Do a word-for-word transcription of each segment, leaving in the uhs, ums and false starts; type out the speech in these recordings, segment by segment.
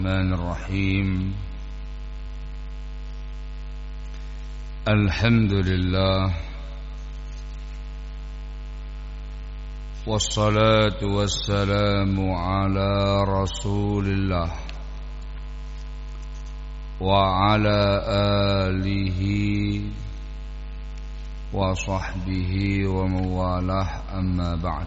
الرحمن الرحيم الحمد لله والصلاة والسلام على رسول الله وعلى آله وصحبه ومن والاه أما بعد.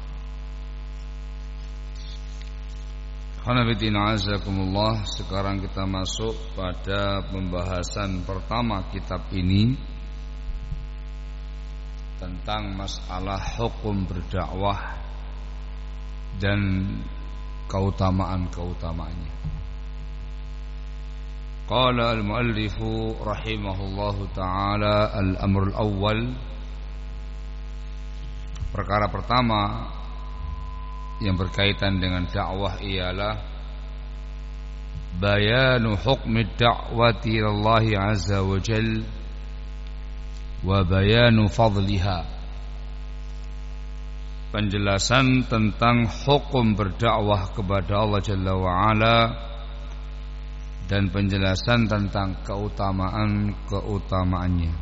Khonafidina azakumullah. Sekarang kita masuk pada pembahasan pertama kitab ini tentang masalah hukum berdakwah dan keutamaan-keutamaannya. Qala al-muallifu rahimahullahu ta'ala al-amrul awwal. Perkara pertama yang berkaitan dengan dakwah ialah bayanu hukmi da'wati ilallahi azza wa jal wa bayanu fadliha, penjelasan tentang hukum berdakwah kepada Allah Jalla wa Ala dan penjelasan tentang keutamaan-keutamaannya.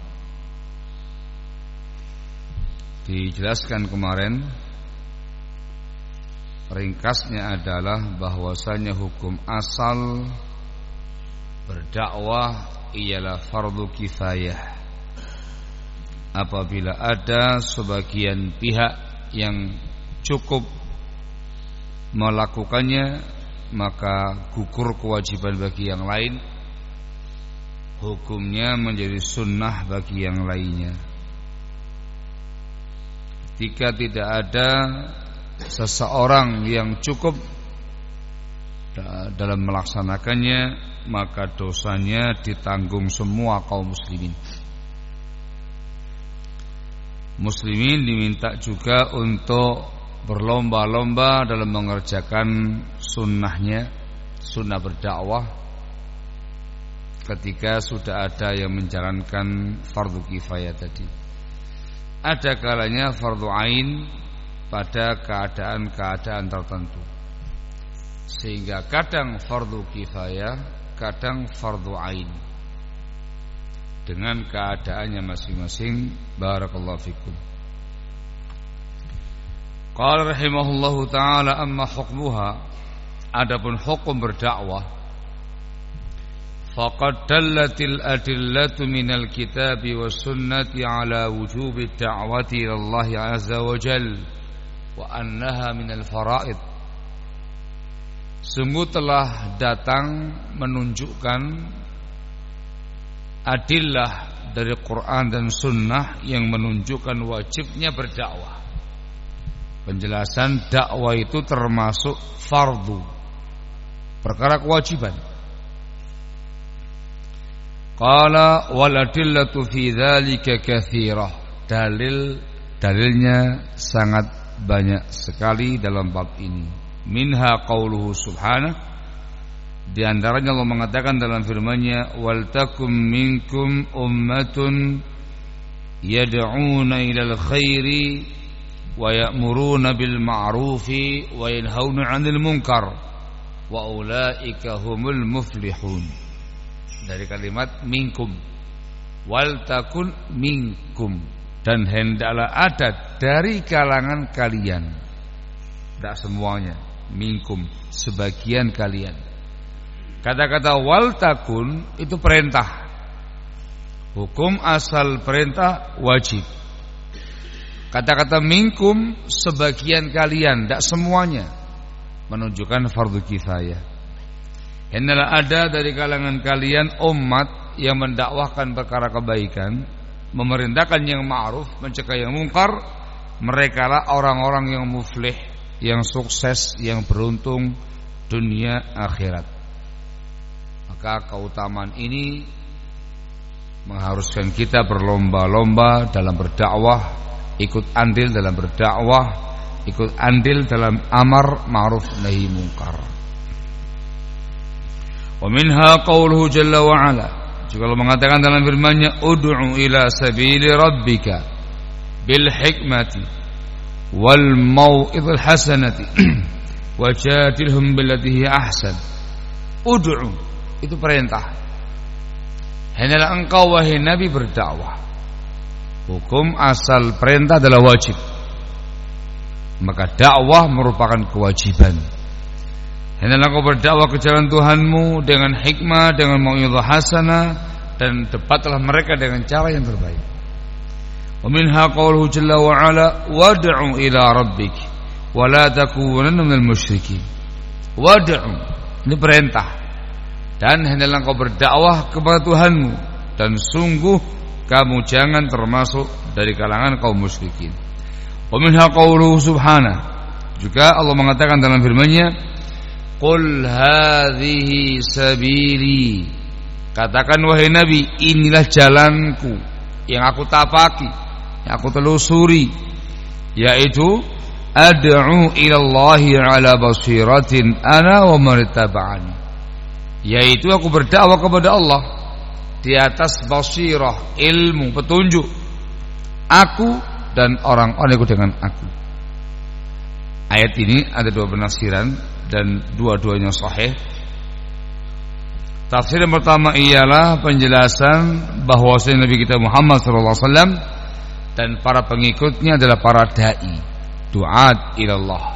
Dijelaskan kemarin, ringkasnya adalah bahwasanya hukum asal berdakwah ialah fardu kifayah. Apabila ada sebagian pihak yang cukup melakukannya, maka gugur kewajiban bagi yang lain, hukumnya menjadi sunnah bagi yang lainnya. Jika tidak ada seseorang yang cukup dalam melaksanakannya, maka dosanya ditanggung semua kaum muslimin. Muslimin diminta juga untuk berlomba-lomba dalam mengerjakan sunnahnya, sunnah berdakwah, ketika sudah ada yang menjalankan fardu kifayah tadi. Ada kalanya fardu ain pada keadaan-keadaan tertentu, sehingga kadang fardu kifayah, kadang fardu ain dengan keadaannya masing-masing. Barakallahu fikum. Qala rahimahullahu ta'ala amma hukmuha, adapun hukum berdakwah, faqad dallatil adillatu minal kitabi was sunnati ala wujubi da'wati ilallahi azza wa jalla wa annaha minal faraid. Sungguh telah datang menunjukkan adillah dari Quran dan Sunnah yang menunjukkan wajibnya berdakwah. Penjelasan dakwah itu termasuk fardu, perkara kewajiban. Qala wal adillatu fi dzalika katsirah. Dalil dalilnya sangat banyak sekali dalam bab ini. Minha qauluhu subhanahu, di antaranya Allah mengatakan dalam firman-Nya, wal takum minkum ummatun yad'una ilal khairi wa ya'muruna bil ma'rufi wa yanhauna 'anil munkar wa ulaika humul muflihun. Dari kalimat minkum, wal takun minkum, dan hendaklah ada dari kalangan kalian. Tidak semuanya, minkum, sebagian kalian. Kata-kata wal takun itu perintah. Hukum asal perintah wajib. Kata-kata minkum, sebagian kalian, tidak semuanya, menunjukkan fardu kifayah. Hendaklah ada dari kalangan kalian umat yang mendakwahkan perkara kebaikan, memerintahkan yang ma'ruf, mencegah yang mungkar. Mereka lah orang-orang yang muflih, yang sukses, yang beruntung dunia akhirat. Maka keutamaan ini mengharuskan kita berlomba-lomba dalam berdakwah, ikut andil dalam berdakwah, ikut andil dalam amar ma'ruf nahi mungkar. Wa minha qauluhu jalla wa ala, juga Allah mengatakan dalam firman-Nya, ud'u ila sabili rabbika bil hikmati wal mau'izil hasanati wajadilhum billati hi ahsan Ud'u itu perintah. Hendaklah engkau wahai Nabi berdakwah. Hukum asal perintah adalah wajib. Maka dakwah merupakan kewajiban. Hendaklah engkau berdakwah ke jalan Tuhanmu dengan hikmah, dengan mau'izah hasanah, dan debatlah mereka dengan cara yang terbaik. Wa minha qauluhu jalla wa ala wad'u ila rabbik wa la takunanna minal musyrikin. Wad'u ini perintah. Dan hendaklah engkau berdakwah kepada Tuhanmu, dan sungguh kamu jangan termasuk dari kalangan kaum musyrikin. Wa minha qauluhu subhanahu, juga Allah mengatakan dalam firman-Nya, qul hadhihi sabili, katakan wahai Nabi, inilah jalanku yang aku tapaki, yang aku telusuri, yaitu ad'u ila Allahi ala basiratin ana wa man ittaba'ani, yaitu aku berdakwah kepada Allah di atas basirah, ilmu, petunjuk, aku dan orang-orang yang ikut dengan aku. Ayat ini ada dua penafsiran dan dua-duanya sahih. Tafsir yang pertama ialah penjelasan bahwasanya Nabi kita Muhammad sallallahu alaihi wasallam dan para pengikutnya adalah para dai, duat ilallah.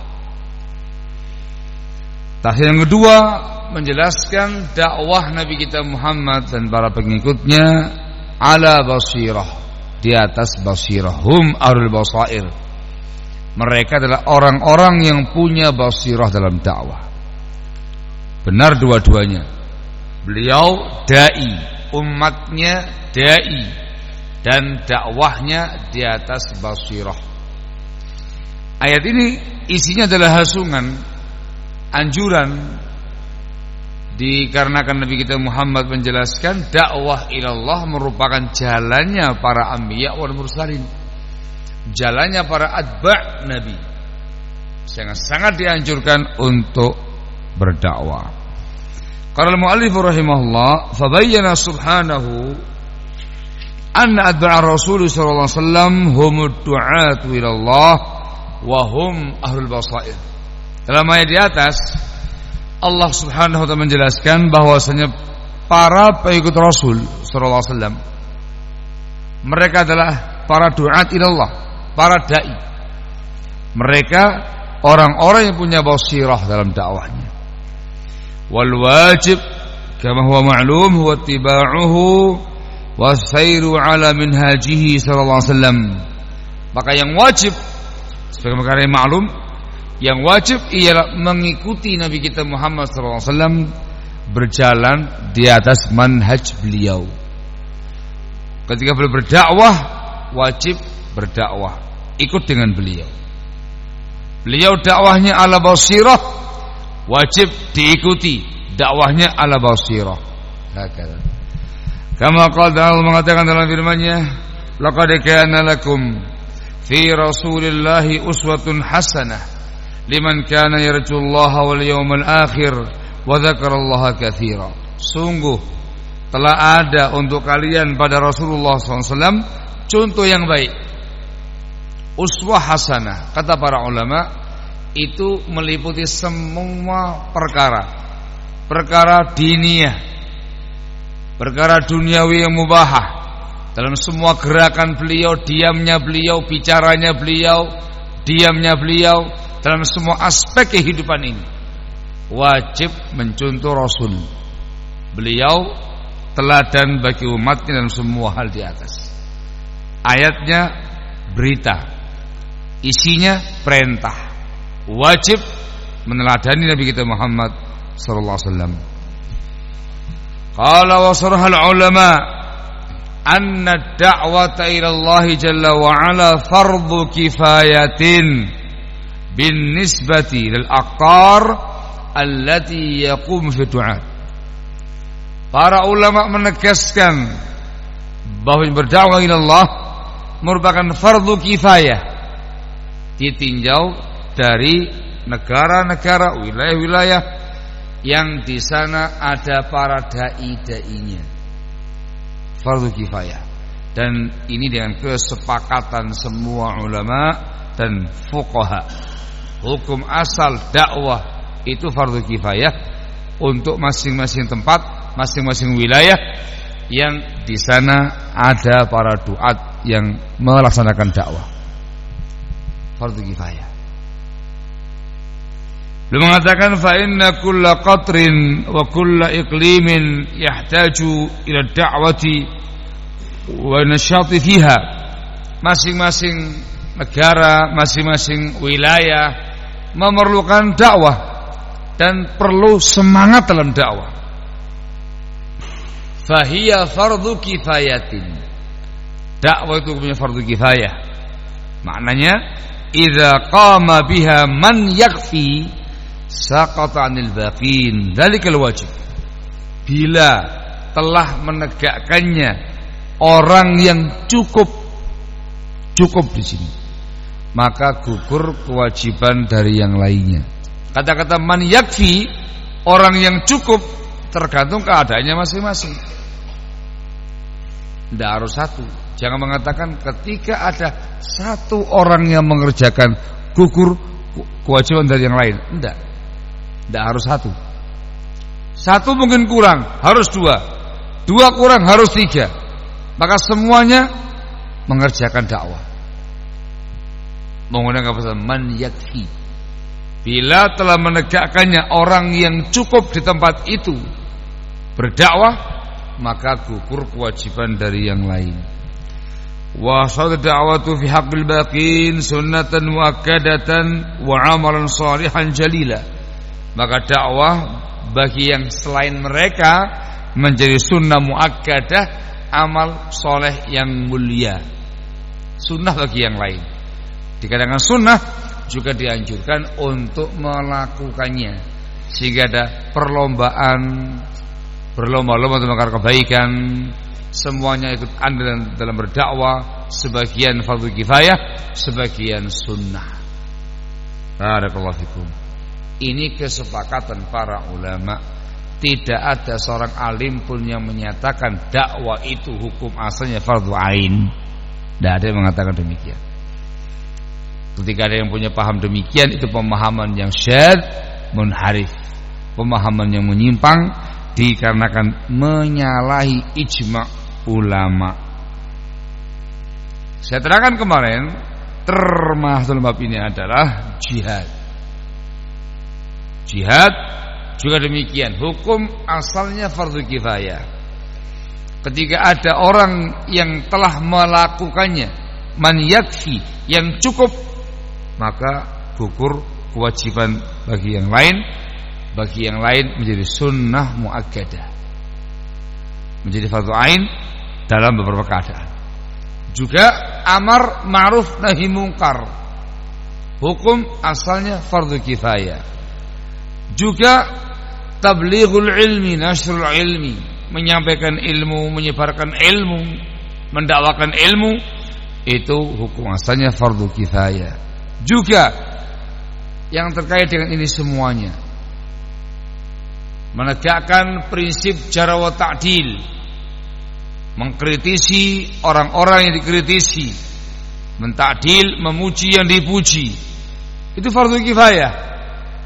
Tafsir yang kedua menjelaskan dakwah Nabi kita Muhammad dan para pengikutnya ala basirah, di atas basirah. Hum ahlul basair, mereka adalah orang-orang yang punya basirah dalam dakwah. Benar dua-duanya. Beliau dai, umatnya dai, dan dakwahnya di atas basirah. Ayat ini isinya adalah hasungan, anjuran, dikarenakan Nabi kita Muhammad menjelaskan dakwah ilallah merupakan jalannya para anbiya wal mursalin, jalannya para atba' Nabi. Sangat-sangat dianjurkan untuk berdakwah. Qala al-mu'allif rahimahullah, fabayyana subhanahu anna atba'a Rasul sallallahu alaihi wasallam humud du'atu ilallah wa hum ahlul basair. Dalam ayat di atas Allah subhanahu wa ta'ala menjelaskan bahwasanya para pengikut Rasul sallallahu alaihi wasallam mereka adalah para du'at ilallah, para dai. Mereka orang-orang yang punya basirah dalam dakwahnya. Wal wajib kama huwa ma'lum huwa ittiba'uhu wa sayru ala minhajihi sallallahu alaihi wasallam. Maka yang wajib sebagaimana yang maklum, yang wajib ialah mengikuti Nabi kita Muhammad sallallahu alaihi wasallam, berjalan di atas manhaj beliau. Ketika beliau berdakwah, wajib berdakwah, ikut dengan beliau. Beliau dakwahnya ala basirah, wajib diikuti dakwahnya ala basirah. Hakala. Kama qala Allah mengatakan dalam firman-Nya, laqad kana lakum fi Rasulillahi uswatun hasanah liman kana yarjullaha wal yawmal akhir wa dzakarallaha katsira. Sungguh telah ada untuk kalian pada Rasulullah sallallahu alaihi wasallam contoh yang baik, uswah hasanah. Kata para ulama, itu meliputi semua perkara, perkara diniyah, perkara duniawi yang mubahah. Dalam semua gerakan beliau, diamnya beliau, bicaranya beliau, diamnya beliau, dalam semua aspek kehidupan ini wajib mencontoh Rasul. Beliau teladan bagi umatnya dalam semua hal di atas. Ayatnya berita, isinya perintah. Wajib meneladani Nabi kita Muhammad sallallahu alaihi wasallam. Qala wa sarahal ulama anna da'wata ila Allah jalla wa ala fardhu kifayatin bin nisbati lil aqtar allati yaqum fi du'a. Para ulama menegaskan bahwa berdakwah ila Allah merupakan fardhu kifayah, ditinjau dari negara-negara, wilayah-wilayah yang di sana ada para dai-dainya. Fardhu kifayah. Dan ini dengan kesepakatan semua ulama dan fuqaha. Hukum asal dakwah itu fardhu kifayah, untuk masing-masing tempat, masing-masing wilayah yang di sana ada para duat yang melaksanakan dakwah. Fardu kifayah. Beliau mengatakan fa inna kulla qatrin wa kulla iqlimin yahtaju ila da'wati wa nasyati fiha. Masing-masing negara, masing-masing wilayah memerlukan dakwah dan perlu semangat dalam dakwah. Fahiya fardu kifayatin. Dakwah itu punya fardu kifayah. Maknanya idza qama biha man yakfi saqata 'anil baqin, dzalikal wajib. Bila telah menegakkannya orang yang cukup cukup di sini, maka gugur kewajiban dari yang lainnya. Kata-kata man yakfi, orang yang cukup, tergantung keadaannya masing-masing. Tidak harus satu. Jangan mengatakan ketika ada satu orang yang mengerjakan gugur kewajiban dari yang lain. Tidak. Tidak harus satu. Satu mungkin kurang, harus dua. Dua kurang, harus tiga. Maka semuanya mengerjakan dakwah. Menggunakan kata man yakfi. Bila telah menegakkannya orang yang cukup di tempat itu berdakwah, maka gugur kewajiban dari yang lain. Wa sadaqatu da'watu fi haqqil baqin sunnatan muakkadatan wa 'amalan shalihan jalila. Maka dakwah bagi yang selain mereka menjadi sunnah muakkadah, amal soleh yang mulia. Sunnah bagi yang lain. Dikatakan sunnah juga dianjurkan untuk melakukannya, sehingga ada perlombaan, berlomba-lomba untuk mengakar kebaikan. Semuanya ikut andil dalam berdakwah. Sebagian fardu kifayah, sebagian sunnah. Barakallahu fikum. Ini kesepakatan para ulama. Tidak ada seorang alim pun yang menyatakan dakwah itu hukum asalnya fardu ain. Tidak ada yang mengatakan demikian. Ketika ada yang punya paham demikian, itu pemahaman yang syadz munharif, pemahaman yang menyimpang, dikarenakan menyalahi ijma' ulama. Saya terangkan kemarin, termasuk dalam bab ini adalah jihad. Jihad juga demikian, hukum asalnya fardu kifayah. Ketika ada orang yang telah melakukannya, man yakfi, yang cukup, maka gugur kewajiban bagi yang lain. Bagi yang lain menjadi sunnah muakkadah, menjadi fardu ain dalam beberapa keadaan. Juga amar ma'ruf nahi mungkar, hukum asalnya fardu kifayah. Juga tablighul ilmi, nasrul ilmi, menyampaikan ilmu, menyebarkan ilmu, mendakwakan ilmu, itu hukum asalnya fardu kifayah. Juga yang terkait dengan ini semuanya, menegakkan prinsip jarh wa ta'dil, mengkritisi orang-orang yang dikritisi, mentakdil, memuji yang dipuji, itu fardu kifayah.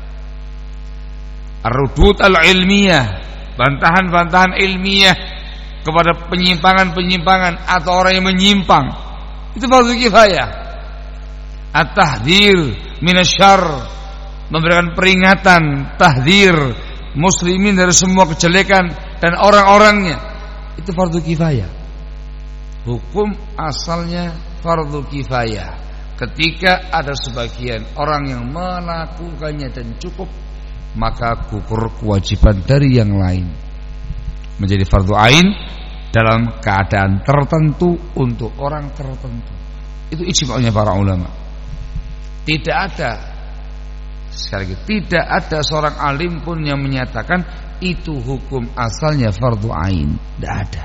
Ar-rudud al-ilmiyah, bantahan-bantahan ilmiah kepada penyimpangan-penyimpangan atau orang yang menyimpang, itu fardu kifayah. At-tahdhir minasyarr, memberikan peringatan, tahdzir muslimin dari semua kejelekan dan orang-orangnya, itu fardu kifayah. Hukum asalnya fardu kifayah. Ketika ada sebagian orang yang melakukannya dan cukup, maka gugur kewajiban dari yang lain, menjadi fardu ain dalam keadaan tertentu untuk orang tertentu. Itu ijma'nya para ulama. Tidak ada, sekali lagi, tidak ada seorang alim pun yang menyatakan itu hukum asalnya fardu ain. Tidak ada.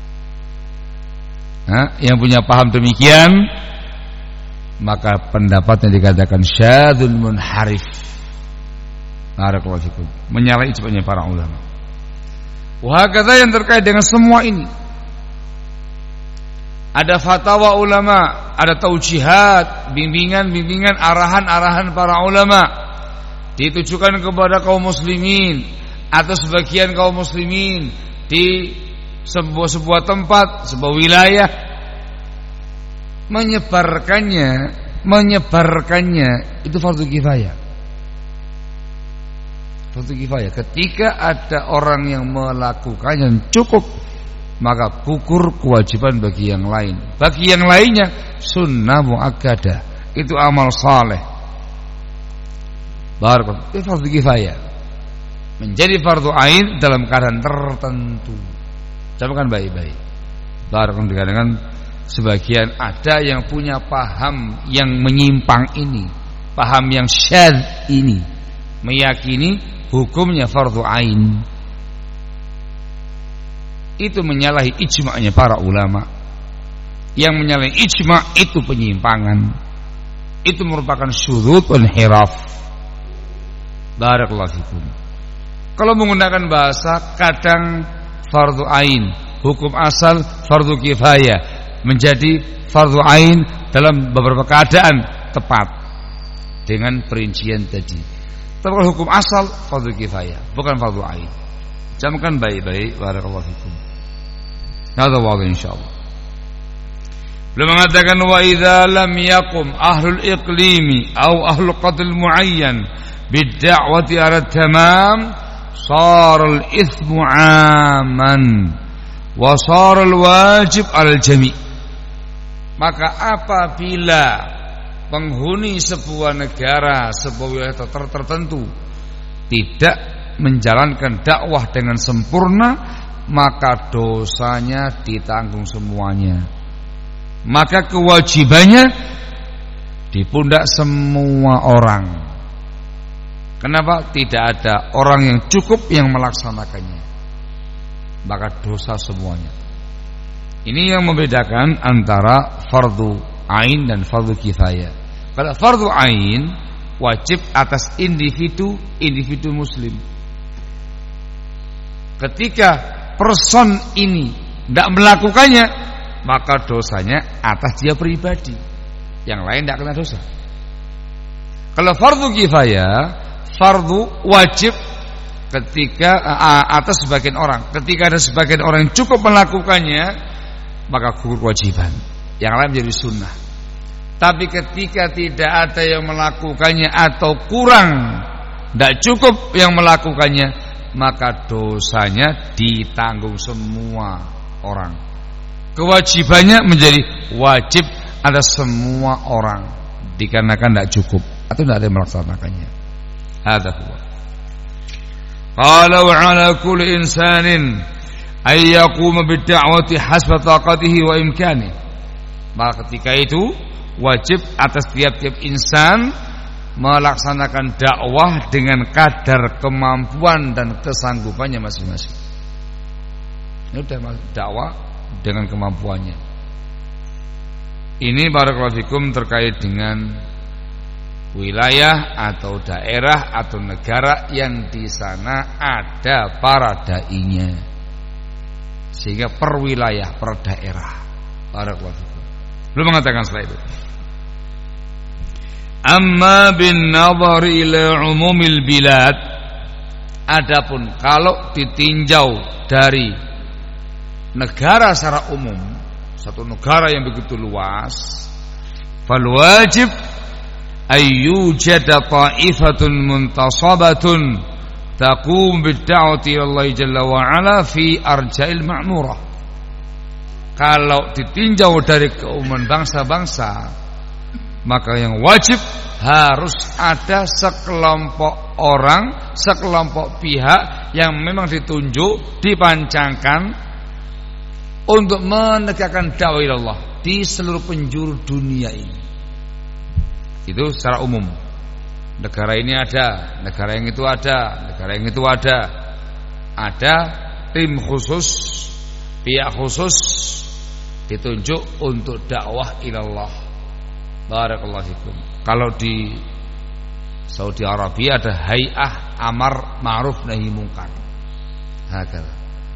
Nah, yang punya paham demikian, maka pendapatnya dikatakan syadzul munharif. Barakallahu fikum, menyalahi ijma'nya para ulama. Wahakadha yang terkait dengan semua ini, ada fatwa ulama, ada taujihat, bimbingan-bimbingan, arahan-arahan para ulama ditujukan kepada kaum muslimin atau sebagian kaum muslimin di sebuah sebuah tempat, sebuah wilayah menyebarkannya, menyebarkannya itu fardu kifayah. Fardu kifayah. Ketika ada orang yang melakukannya cukup, maka gugur kewajiban bagi yang lain. Bagi yang lainnya sunnah muakkadah, itu amal saleh. Barakallahu, itu fardu kifayah. Menjadi fardu ain dalam keadaan tertentu. Camkan baik-baik. Barakallahu, dengan sebagian ada yang punya paham yang menyimpang ini, paham yang syadz ini, meyakini hukumnya fardu ain. Itu menyalahi ijma'nya para ulama. Yang menyalahi ijma' itu penyimpangan. Itu merupakan syudzuz wal inhiraf. Barakallahu fikum. Kalau menggunakan bahasa, kadang fardu ain, hukum asal fardu kifayah, menjadi fardu ain dalam beberapa keadaan tepat dengan perincian tadi. Tapi kalau hukum asal fardu kifayah, bukan fardu ain. Camkan baik-baik. Barakallahu fikum. Hadza wadih insyaallah. Beliau mengatakan wa idza lam yaqum ahlul iqlimi aw ahlul qadl muayyan bid-da'wati 'ala tamam صار الإثم عاما وصار الواجب على الجميع. Maka apabila penghuni sebuah negara, sebuah wilayah tertentu tidak menjalankan dakwah dengan sempurna, maka dosanya ditanggung semuanya. Maka kewajibannya di pundak semua orang. Kenapa? Tidak ada orang yang cukup yang melaksanakannya, maka dosa semuanya. Ini yang membedakan antara fardu ain dan fardu kifayah. Kalau fardu ain wajib atas individu individu muslim. Ketika person ini tidak melakukannya, maka dosanya atas dia pribadi, yang lain tidak kena dosa. Kalau fardu kifayah, fardu wajib ketika atas sebagian orang. Ketika ada sebagian orang yang cukup melakukannya, maka gugur kewajiban, yang lain menjadi sunnah. Tapi ketika tidak ada yang melakukannya atau kurang, tidak cukup yang melakukannya, maka dosanya ditanggung semua orang. Kewajibannya menjadi wajib atas semua orang, dikarenakan tidak cukup atau tidak ada yang melaksanakannya. Hadza huwa. Qala wa 'ala kulli insanin ay yaquma bid-da'wati hasba taqatihi wa imkanihi. Maka ketika itu wajib atas tiap-tiap insan melaksanakan dakwah dengan kadar kemampuan dan kesanggupannya masing-masing. Ini sudah dakwah dengan kemampuannya. Ini barakallahu fikum terkait dengan wilayah atau daerah atau negara yang di sana ada para dai-nya, sehingga per wilayah, per daerah. Barakallahu fikum. Belum mengatakan setelah itu. Amma bin nazar ila umumil bilad, adapun kalau ditinjau dari negara secara umum, satu negara yang begitu luas, fal wajib ayyujada ta'ifatun muntasabatun taqum bid-da'wati ila Allah jalla wa ala fi arja'il ma'murah. Kalau ditinjau dari keumuman bangsa-bangsa, maka yang wajib harus ada sekelompok orang, sekelompok pihak yang memang ditunjuk, dipancangkan untuk menegakkan dakwah Allah di seluruh penjuru dunia ini. Itu secara umum. Negara ini ada, negara yang itu ada, negara yang itu ada. Ada tim khusus, pihak khusus ditunjuk untuk dakwah ilallah. Barakallahu fikum. Kalau di Saudi Arabia ada Hay'ah Amar Ma'ruf Nahi Munkar. Hakala.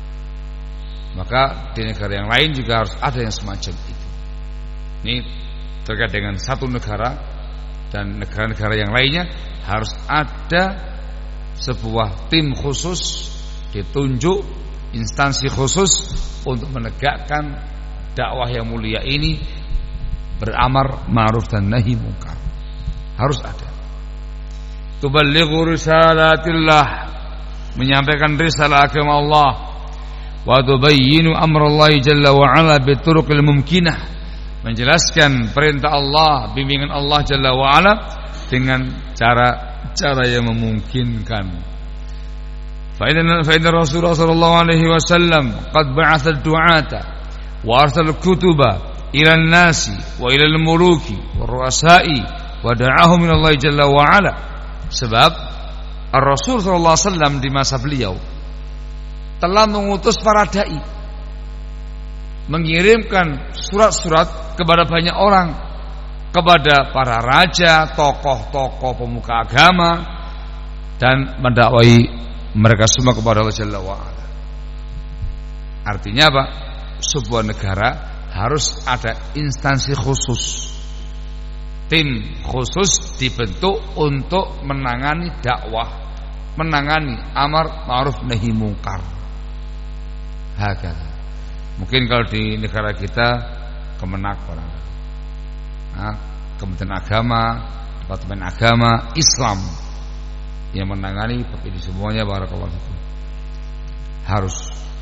Maka di negara yang lain juga harus ada yang semacam itu. Ini terkait dengan satu negara, dan negara-negara yang lainnya harus ada sebuah tim khusus, ditunjuk instansi khusus untuk menegakkan dakwah yang mulia ini, beramar ma'ruf dan nahi munkar. Harus ada. Tuballighu risalatillah, menyampaikan risalah agama Allah, wa tubayyinu amrallahi jalla wa ala bituruqil mumkinah, menjelaskan perintah Allah, bimbingan Allah jalla wa ala dengan cara-cara yang memungkinkan. Fa inna fa inna Rasulullah sallallahu alaihi wasallam qad ba'atha ad-du'ata wa arsala al-kutuba ila an-nasi wa ila al-muluki wa ru'asa'i wa da'ahum min Allah jalla wa ala. Sebab Ar-Rasul sallallahu alaihi wasallam di masa beliau telah mengutus para dai, mengirimkan surat-surat kepada banyak orang, kepada para raja, tokoh-tokoh pemuka agama, dan mendakwai mereka semua kepada Allah Jalla wa'ala. Artinya apa? Sebuah negara harus ada instansi khusus, tim khusus dibentuk untuk menangani dakwah, menangani amar ma'ruf nahi munkar. Hakata. Mungkin kalau di negara kita Kemenak orang, nah, Kementerian Agama, Departemen Agama Islam yang menangani ini semuanya. Barakallahu fikum. Harus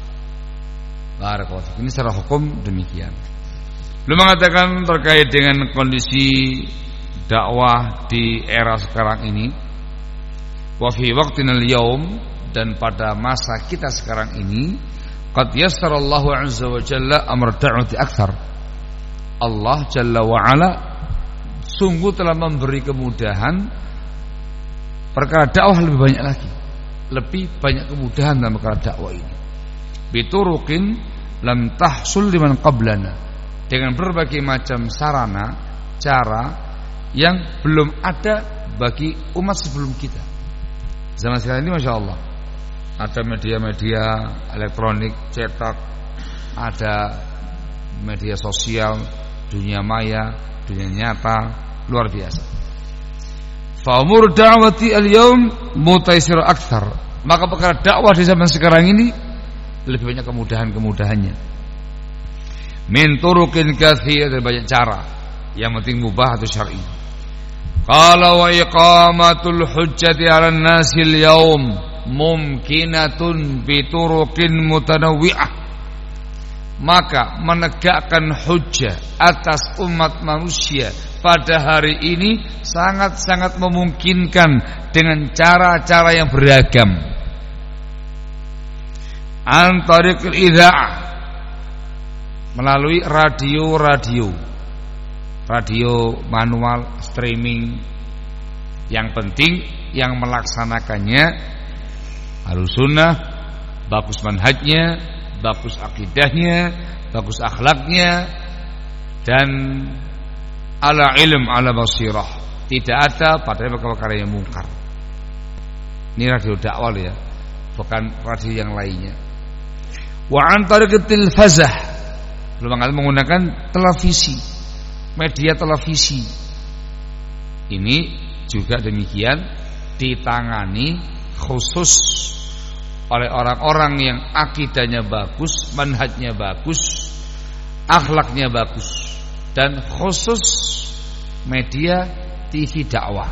barakallahu fikum. Ini secara hukum demikian. Belum mengatakan terkait dengan kondisi dakwah di era sekarang ini, wa fi waqtinal yaum, dan pada masa kita sekarang ini, qad yassarallahu azza wa jalla amr da'wati akthar. Allah jalla wa ala sungguh telah memberi kemudahan perkara dakwah lebih banyak lagi, lebih banyak kemudahan dalam perkara dakwah ini. Bituruqin lam tahsul liman qablana, dengan berbagai macam sarana, cara yang belum ada bagi umat sebelum kita. Zaman sekarang ini Masya Allah, ada media-media elektronik, cetak, ada media sosial, dunia maya, dunia nyata, luar biasa. Fa umur da'wati al-yawm mutaysir akthar, maka perkara dakwah di zaman sekarang ini lebih banyak kemudahan-kemudahannya. Min turuqin katsir, ada banyak cara, yang penting mubah atau syar'i. Qala wa iqamatul hujjati 'alan nasi al-yawm mumkinatun bi turuqin mutanawwi'ah, maka menegakkan hujjah atas umat manusia pada hari ini sangat-sangat memungkinkan dengan cara-cara yang beragam. An tariqil idza'ah, melalui radio-radio, radio manual, streaming. Yang penting yang melaksanakannya Ahlus Sunnah, bagus manhajnya, bagus akidahnya, bagus akhlaknya, dan ala ilm ala basirah, tidak ada pada perkara yang mungkar. Ini radio dakwah ya, bukan radio yang lainnya. Wa an tariqit tilfazah, belum menggunakan televisi, media televisi. Ini juga demikian ditangani khusus oleh orang-orang yang akidahnya bagus, manhajnya bagus, akhlaknya bagus, dan khusus media T V dakwah,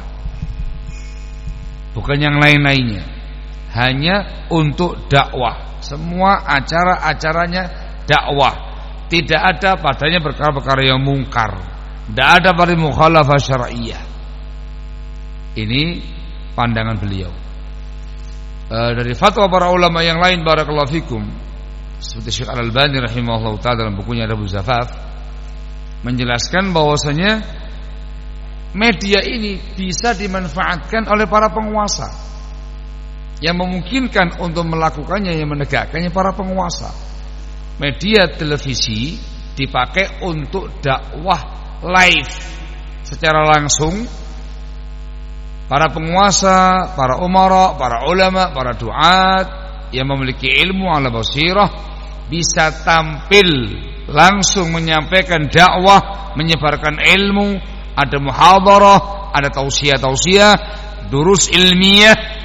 bukan yang lain-lainnya, hanya untuk dakwah. Semua acara-acaranya dakwah, tidak ada padanya perkara-perkara yang mungkar, tidak ada pada mukhalafah syar'iyyah. Ini pandangan beliau. E, dari fatwa para ulama yang lain, barakallahu fikum, seperti Syekh Al-Albani rahimahullah ta'ala dalam bukunya Adabuz Zafaf, menjelaskan bahwasanya media ini bisa dimanfaatkan oleh para penguasa, yang memungkinkan untuk melakukannya, yang menegakkannya para penguasa. Media televisi dipakai untuk dakwah live secara langsung. Para penguasa, para umara, para ulama, para duat yang memiliki ilmu ala basirah bisa tampil langsung menyampaikan dakwah, menyebarkan ilmu. Ada muhadarah, ada tausiah-tausiah, durus ilmiah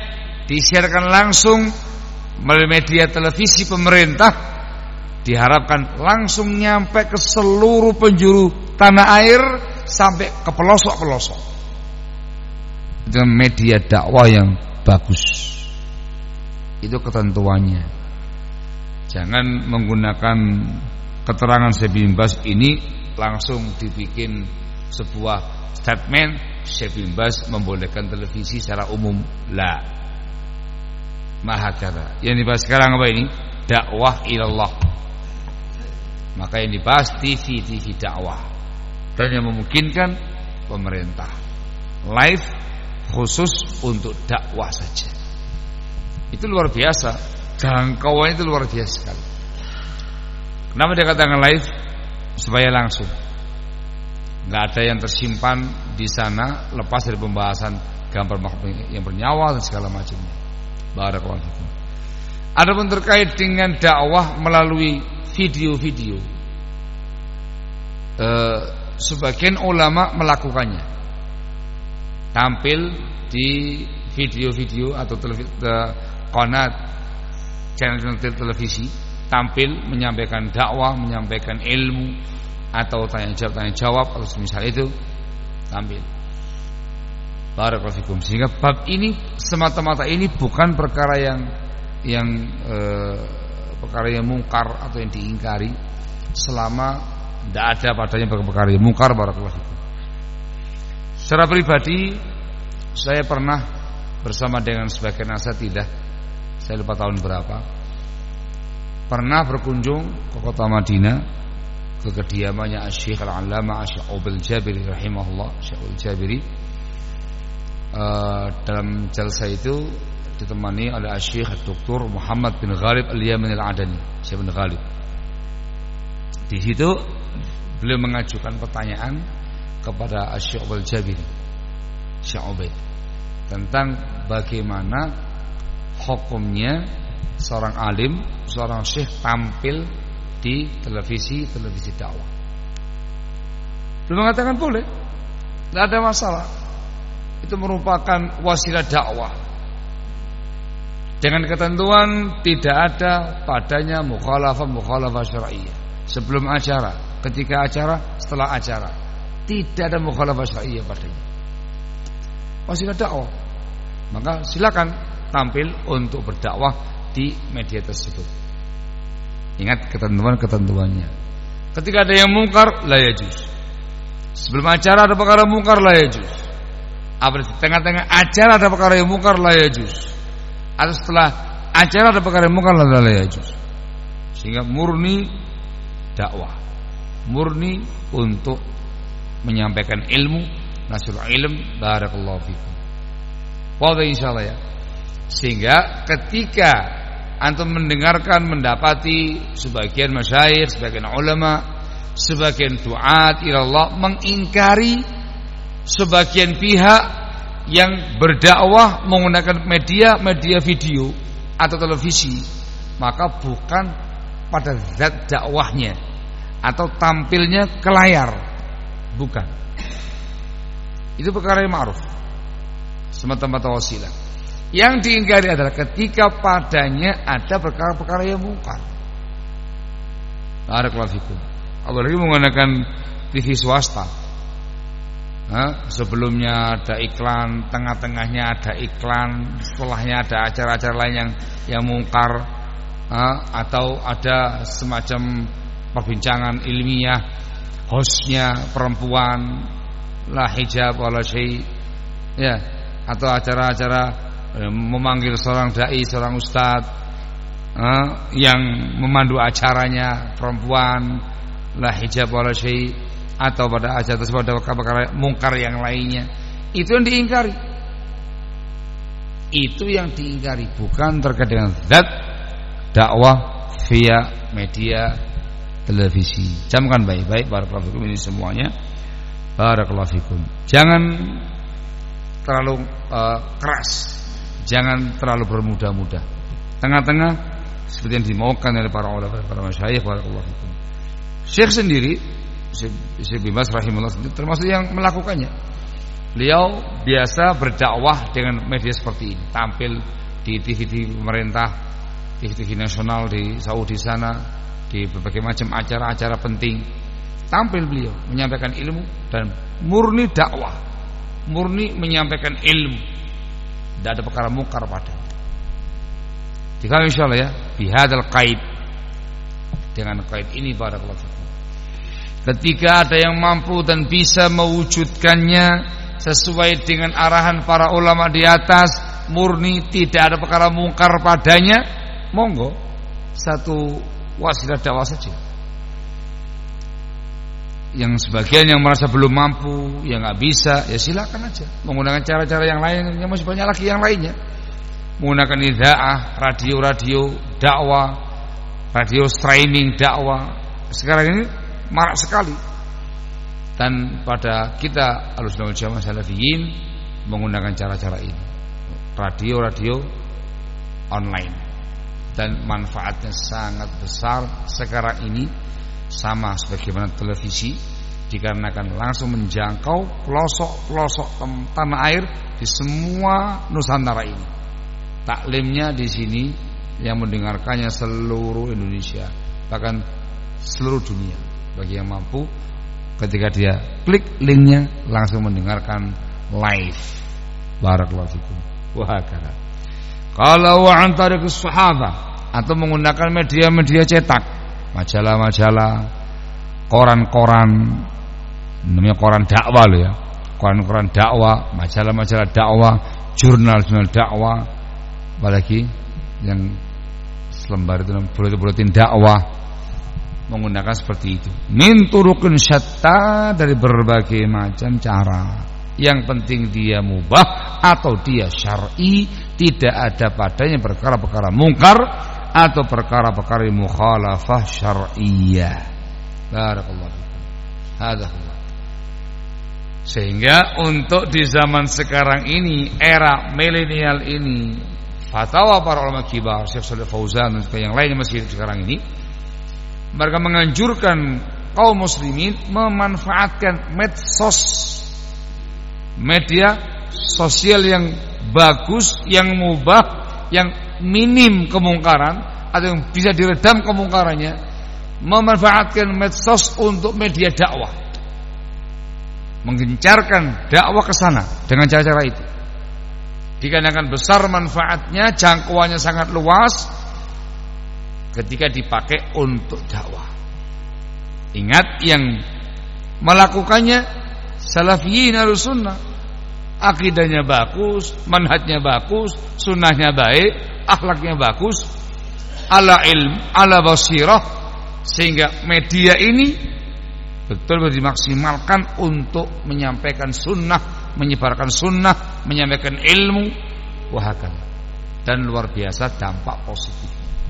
disiarkan langsung melalui media televisi pemerintah, diharapkan langsung nyampe ke seluruh penjuru tanah air sampai ke pelosok-pelosok. Itu media dakwah yang bagus. Itu ketentuannya. Jangan menggunakan keterangan Syekh bin Baz ini langsung dibikin sebuah statement Syekh bin Baz membolehkan televisi secara umum. La. Mahakara. Yang dibahas sekarang apa ini? Dakwah ilallah. Maka yang dibahas T V T V dakwah. Dan yang memungkinkan pemerintah live khusus untuk dakwah saja. Itu luar biasa. Jangkauannya itu luar biasa sekali. Kenapa dia katakan live? Supaya langsung. Nggak ada yang tersimpan di sana lepas dari pembahasan gambar makhluk yang bernyawa dan segala macamnya. Barakallahu fikum. Adapun terkait dengan dakwah melalui video-video, eh, sebagian ulama melakukannya, tampil di video-video atau televisi, qanat channel televisi, tampil menyampaikan dakwah, menyampaikan ilmu atau tanya jawab tanya jawab atau semisal itu, tampil. Barakallahu fikum. Sehingga bab ini semata-mata ini bukan perkara yang yang eh, perkara yang mungkar atau yang diingkari, selama tidak ada padanya perkara yang mungkar. Barakallahu fikum. Secara pribadi saya pernah bersama dengan sebagian asatidzah, saya lupa tahun berapa, pernah berkunjung ke kota Madinah, ke kediamannya Asy-Syaikh Al-'Allamah Asy-Syaikh Ubaid Jabiri rahimahullah, Syekh Ubaid Jabiri. Uh, dalam jalsa itu ditemani oleh Asy-Syaikh Doktor Muhammad bin Ghalib Al-Yamani Al-Adani, Syekh bin Ghalib. Di situ beliau mengajukan pertanyaan kepada Asy-Syaikh Ubaid Jabiri, Syekh Ubaid, tentang bagaimana hukumnya seorang alim, seorang syekh tampil di televisi televisi dakwah. Beliau mengatakan boleh, tidak ada masalah. Itu merupakan wasilah dakwah dengan ketentuan tidak ada padanya mukhalafah mukhalafah syar'iyyah. Sebelum acara, ketika acara, setelah acara, tidak ada mukhalafah syar'iyyah padanya. Wasilah dakwah. Maka silakan tampil untuk berdakwah di media tersebut. Ingat ketentuan-ketentuannya. Ketika ada yang mungkar, la yajuz. Sebelum acara ada perkara mungkar, la yajuz. Apa di tengah-tengah acara ada perkara yang mungkar, la yajuz. Atau setelah acara ada perkara yang mungkar, la yajuz. Sehingga murni dakwah, murni untuk menyampaikan ilmu, nasrul ilm. Barakallahu fikum. Wadah insyaallah ya. Sehingga ketika antum mendengarkan, mendapati sebagian masyayikh, sebagian ulama, sebagian duat ilallah mengingkari sebagian pihak yang berdakwah menggunakan media-media video atau televisi, maka bukan pada zat dakwahnya atau tampilnya ke layar, bukan. Itu perkara yang ma'ruf, semata-mata wasilah. Yang diingkari adalah ketika padanya ada perkara-perkara yang mungkar. Barakallahu fikum. Apalagi menggunakan T V swasta. Nah, sebelumnya ada iklan, tengah-tengahnya ada iklan, setelahnya ada acara-acara lain yang yang mungkar, nah, atau ada semacam perbincangan ilmiah, hostnya perempuan, la hijab wala syai, ya, atau acara-acara eh, memanggil seorang dai, seorang ustadz, eh, yang memandu acaranya perempuan, la hijab wala syai, atau pada acara tersebut ada perkara mungkar yang lainnya, itu yang diingkari. Itu yang diingkari, bukan terkait dengan zat dakwah via media televisi. Camkan baik-baik. Barakallahu fikum. Ini semuanya barakallahu fikum. Jangan terlalu uh, keras, jangan terlalu bermudah-mudah, tengah-tengah seperti yang dimaukan oleh para ulama, para masyayikh. Barakallahu fikum. Syekh sendiri, Syekh bin Baz rahimahullah sendiri termasuk yang melakukannya. Beliau biasa berdakwah dengan media seperti ini, tampil di T V T V pemerintah, T V T V nasional di Saudi sana, di berbagai macam acara-acara penting. Tampil beliau menyampaikan ilmu dan murni dakwah, murni menyampaikan ilmu. Tidak ada perkara mungkar padanya. Jika insyaallah ya, bihadzal qaid, dengan qaid ini barakallahu fikum. Ketika ada yang mampu dan bisa mewujudkannya sesuai dengan arahan para ulama di atas, murni tidak ada perkara mungkar padanya, monggo satu wasilah dakwah saja. Yang sebagian yang merasa belum mampu, yang nggak bisa, ya silakan aja menggunakan cara-cara yang lain, yang masih banyak lagi yang lainnya. Menggunakan idhaah, radio-radio dakwah, radio streaming dakwah. Sekarang ini marak sekali. Dan pada kita Ahlussunnah wal Jamaah Salafiyin menggunakan cara-cara ini, radio-radio online, dan manfaatnya sangat besar sekarang ini. Sama sebagaimana televisi, dikarenakan langsung menjangkau pelosok-pelosok tanah air di semua Nusantara ini. Taklimnya di sini yang mendengarkannya seluruh Indonesia, bahkan seluruh dunia. Bagi yang mampu, ketika dia klik linknya langsung mendengarkan live. Barakallahu fikum. Wa hakala. Kalau wa an tariqus sahabah, atau menggunakan media-media cetak, majalah-majalah, koran-koran, namanya koran dakwah loh ya, koran-koran dakwah, majalah-majalah dakwah, jurnal-jurnal dakwah, apalagi yang selembar itu buletin-buletin dakwah, menggunakan seperti itu. Min turuqin syatta, dari berbagai macam cara. Yang penting dia mubah atau dia syar'i, tidak ada padanya perkara-perkara mungkar atau perkara-perkara mukhalafah syar'iyyah. Barakallahu fikum. Hadza huwa. Sehingga untuk di zaman sekarang ini, era milenial ini, fatwa para ulama kibar, Syekh Shalih Fauzan dan yang lainnya masih sekarang ini, mereka menganjurkan kaum muslimin memanfaatkan medsos, media sosial yang bagus, yang mubah, yang minim kemungkaran atau yang bisa diredam kemungkarannya, memanfaatkan medsos untuk media dakwah, menggencarkan dakwah ke sana dengan cara-cara itu. Dikarenakan besar manfaatnya, jangkauannya sangat luas ketika dipakai untuk dakwah. Ingat, yang melakukannya salafiyin harus sunnah, akidahnya bagus, manhajnya bagus, sunnahnya baik, akhlaknya bagus, ala ilm, ala basirah, sehingga media ini betul-betul dimaksimalkan untuk menyampaikan sunnah, menyebarkan sunnah, menyampaikan ilmu, wahakan, dan luar biasa dampak positif.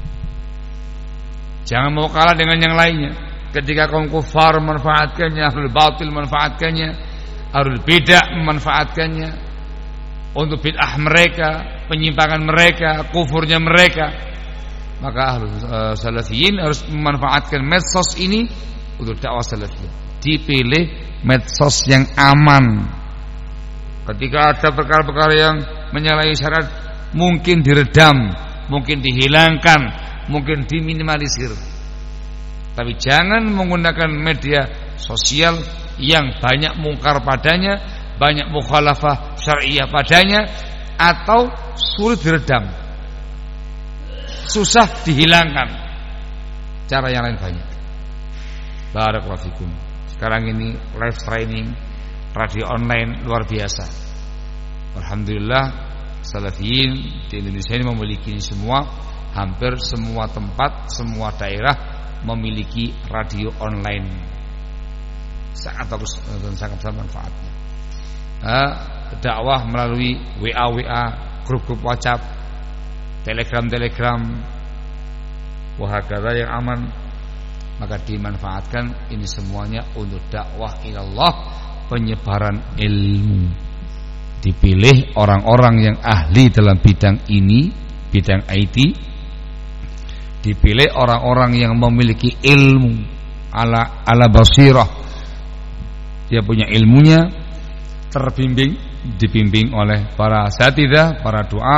Jangan mau kalah dengan yang lainnya. Ketika kaum kufar memanfaatkannya, ahlul batil memanfaatkannya, ahlul bidah memanfaatkannya untuk bid'ah mereka, penyimpangan mereka, kufurnya mereka, maka ahlus uh, salafiyin harus memanfaatkan medsos ini untuk dakwah salafiyah. Dipilih medsos yang aman. Ketika ada perkara-perkara yang menyalahi syariat, mungkin diredam, mungkin dihilangkan, mungkin diminimalisir. Tapi jangan menggunakan media sosial yang banyak mungkar padanya, banyak mukhalafah syariah padanya, atau sulit diredam, susah dihilangkan. Cara yang lain banyak. Barakallahu fikum. Sekarang ini live streaming, radio online luar biasa. Alhamdulillah, salafiyin di Indonesia ini memiliki semua, hampir semua tempat, semua daerah memiliki radio online. Sangat bagus dan sangat besar manfaatnya. Nah, dakwah melalui W A W A, grup-grup WhatsApp, Telegram-Telegram, wahakala yang aman, maka dimanfaatkan ini semuanya untuk dakwah ilallah, penyebaran ilmu. Dipilih orang-orang yang ahli dalam bidang ini, bidang I T. Dipilih orang-orang yang memiliki ilmu ala ala basirah. Dia punya ilmunya, terbimbing, dibimbing oleh para asatidzah, para duat,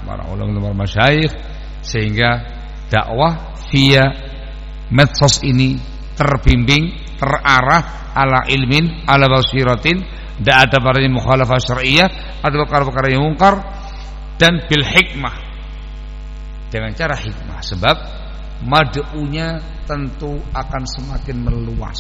para ulama, para masyayikh, sehingga dakwah via medsos ini terbimbing, terarah ala ilmin, ala basiratin, tidak ada padanya mukhalafah syariah atau perkara-perkara yang mungkar, dan bil hikmah, dengan cara hikmah. Sebab mad'unya tentu akan semakin meluas.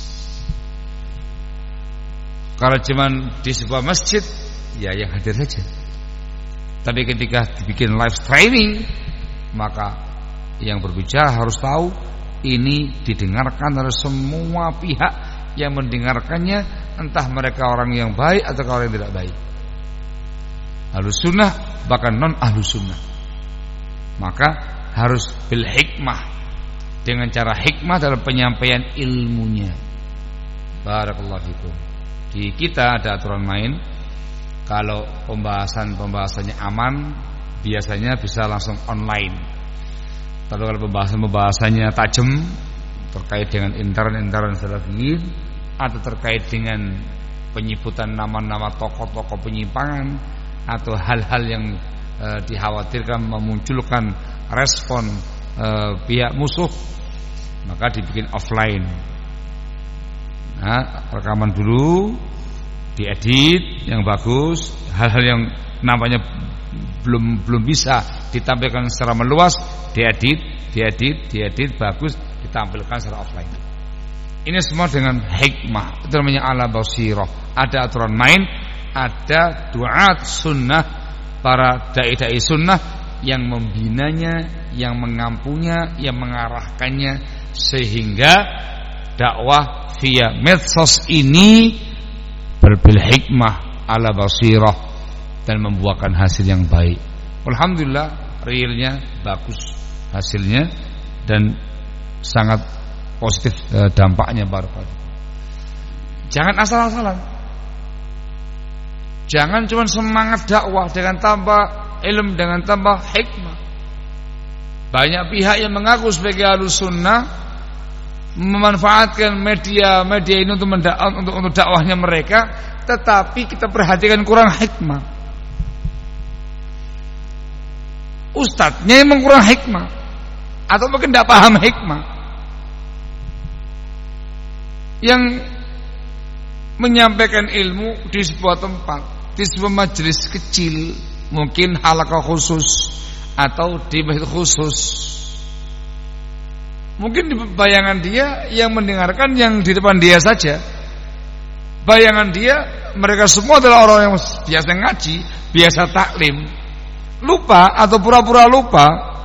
Kalau cuman di sebuah masjid, ya yang hadir saja. Tapi ketika dibikin live streaming, maka yang berbicara harus tahu ini didengarkan oleh semua pihak yang mendengarkannya, entah mereka orang yang baik atau orang yang tidak baik, ahlus sunnah bahkan non ahlus sunnah. Maka harus bil hikmah, dengan cara hikmah dalam penyampaian ilmunya. Barakallahu fikum. Di kita ada aturan main. Kalau pembahasan-pembahasannya aman, biasanya bisa langsung online. Tapi kalau pembahasan-pembahasannya tajam, terkait dengan intern-intern salafiyin, atau terkait dengan penyebutan nama-nama tokoh-tokoh penyimpangan, atau hal-hal yang e, dikhawatirkan memunculkan respon e, pihak musuh, maka dibikin offline. Nah, rekaman dulu, diedit yang bagus, hal-hal yang namanya belum belum bisa ditampilkan secara meluas, diedit, diedit, diedit bagus, ditampilkan secara offline. Ini semua dengan hikmah, itu namanya ala basirah. Ada aturan main, ada duat sunnah, para dai-dai sunnah yang membinanya, yang mengampunya, yang mengarahkannya, sehingga dakwah via medsos ini berbil hikmah ala basirah dan membuahkan hasil yang baik. Alhamdulillah, realnya bagus hasilnya dan sangat positif eh, dampaknya. Barakallahu. Jangan asal-asalan. Jangan cuma semangat dakwah dengan tambah ilmu, dengan tambah hikmah. Banyak pihak yang mengaku sebagai ahlus sunnah memanfaatkan media-media ini untuk, untuk untuk dakwahnya mereka, tetapi kita perhatikan kurang hikmah. Ustadznya memang kurang hikmah, atau mungkin tidak paham hikmah. Yang menyampaikan ilmu di sebuah tempat, di sebuah majelis kecil, mungkin halaqah khusus atau di masjid khusus, mungkin di bayangan dia yang mendengarkan yang di depan dia saja. Bayangan dia mereka semua adalah orang yang biasa ngaji, biasa taklim. Lupa atau pura-pura lupa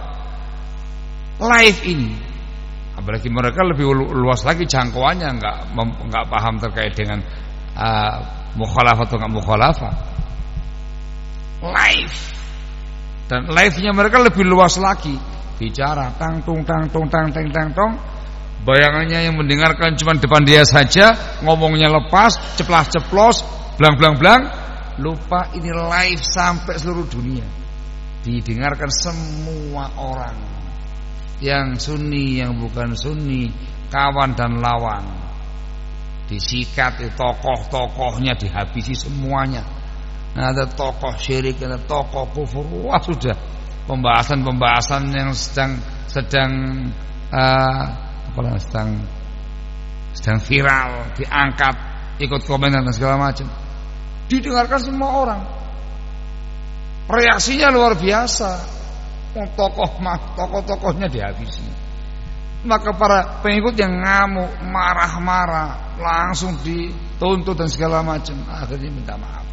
live ini. Apalagi mereka lebih luas lagi jangkauannya, enggak enggak paham terkait dengan uh, mukhalafah atau enggak mukhalafah. Live. Dan live-nya mereka lebih luas lagi. Bicara tang tung tang tung tang tang tang tong. Bayangannya yang mendengarkan cuma depan dia saja, ngomongnya lepas, ceplas-ceplos, blang-blang-blang, lupa ini live sampai seluruh dunia. Didengarkan semua orang, yang sunni, yang bukan sunni, kawan dan lawan. Disikat, tokoh-tokohnya dihabisi semuanya. Nah, ada tokoh syirik, ada tokoh kufur, wah sudah. Pembahasan-pembahasan yang sedang sedang uh, apa sedang sedang viral, diangkat, ikut komentar dan segala macam, didengarkan semua orang. Reaksinya luar biasa. Tokoh mah, tokoh-tokohnya dihabisi. Maka para pengikut yang ngamuk, marah-marah, langsung dituntut dan segala macam. Akhirnya minta maaf.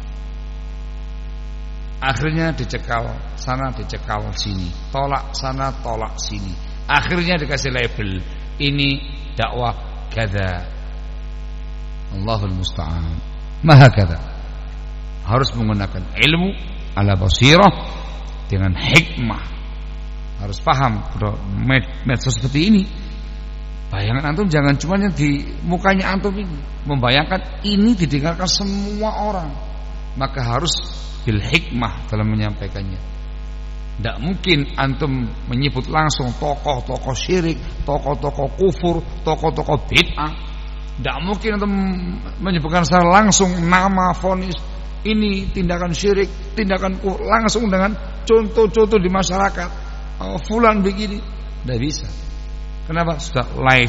Akhirnya dicekal sana, dicekal sini, tolak sana, tolak sini. Akhirnya dikasih label, ini dakwah kada. Allahul musta'an. Maha kada. Harus menggunakan ilmu ala basirah dengan hikmah. Harus paham med medsos seperti ini. Bayangan antum jangan cuma yang di mukanya antum ini. Membayangkan ini didengarkan semua orang. Maka harus bil hikmah dalam menyampaikannya. Tidak mungkin antum menyebut langsung tokoh-tokoh syirik, tokoh-tokoh kufur, tokoh-tokoh bid'ah. Tidak mungkin antum menyebutkan secara langsung nama vonis ini tindakan syirik, tindakan langsung dengan contoh-contoh di masyarakat. Oh, fulan begini, tidak bisa. Kenapa? Sudah live.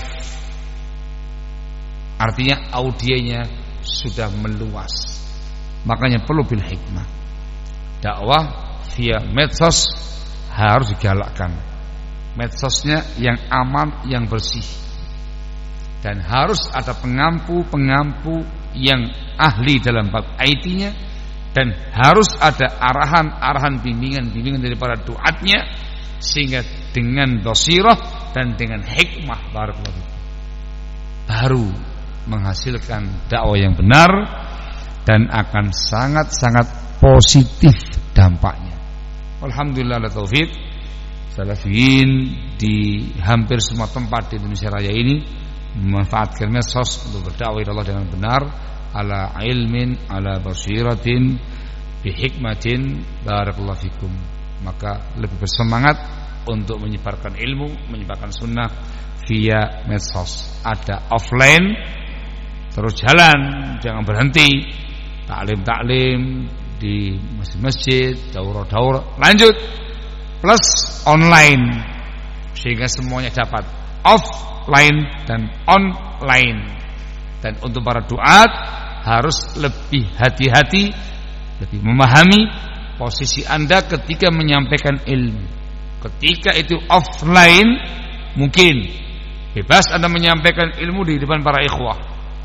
Artinya audienya sudah meluas. Makanya perlu bil hikmah. Dakwah via medsos harus digalakkan. Medsosnya yang aman, yang bersih. Dan harus ada pengampu-pengampu yang ahli dalam bab I T-nya, dan harus ada arahan-arahan bimbingan-bimbingan dari para duatnya, sehingga dengan basirah dan dengan hikmah barakallahu baru menghasilkan dakwah yang benar dan akan sangat-sangat positif dampaknya. Alhamdulillah la taufik. Salafiyin di hampir semua tempat di Indonesia Raya ini memanfaatkan medsos untuk berdakwah kepada Allah dengan benar, ala ilmin, ala basiratin, bihikmatin, barakallahu fikum. Maka lebih bersemangat untuk menyebarkan ilmu, menyebarkan sunnah via medsos. Ada offline, terus jalan, jangan berhenti. Taklim-taklim di masjid-masjid, daurah-daurah, lanjut. Plus online, sehingga semuanya dapat offline dan online. Dan untuk para duat harus lebih hati-hati, lebih memahami posisi Anda ketika menyampaikan ilmu. Ketika itu offline, mungkin bebas Anda menyampaikan ilmu di depan para ikhwah.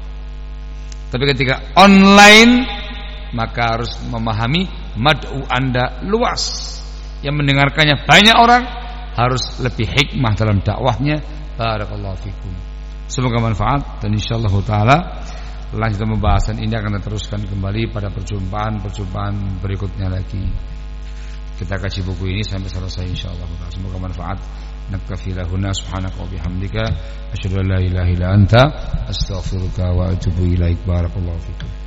Tapi ketika online, maka harus memahami mad'u Anda luas, yang mendengarkannya banyak orang, harus lebih hikmah dalam dakwahnya. Barakallahu fikum. Semoga manfaat, dan insyaallah taala lanjutan pembahasan ini akan teruskan kembali pada perjumpaan-perjumpaan berikutnya lagi. Kita kaji buku ini sampai selesai insyaallah taala. Semoga manfaat. Naktafi lahuna subhanaka wa bihamdika asyhadu an la ilaha illa anta astaghfiruka wa atubu ilaik. Barakallahu fikum.